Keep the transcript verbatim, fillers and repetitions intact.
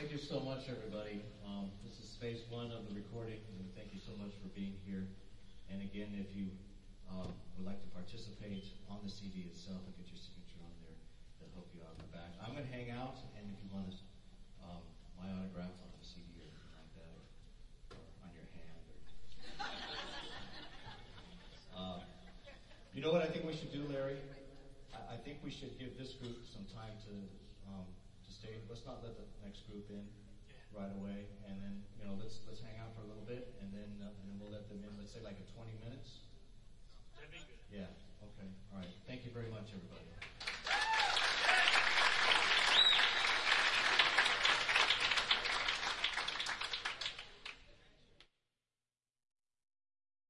Thank you so much, everybody. Um, this is phase one of the recording, and thank you so much for being here. And again, if you um, would like to participate on the C D itself and get your signature on there, they'll help you out in the back. I'm going to hang out, and if you want to, um, my autograph on the C D or anything like that, or, or on your hand. Or uh, you know what I think we should do, Larry? I, I think we should give this group some time to um, to stay. Let's not let the next group in right away, and then you know let's let's hang out for a little bit, and then uh, and then we'll let them in. Let's say like a twenty minutes. That'd be good. Yeah. Okay. All right. Thank you very much.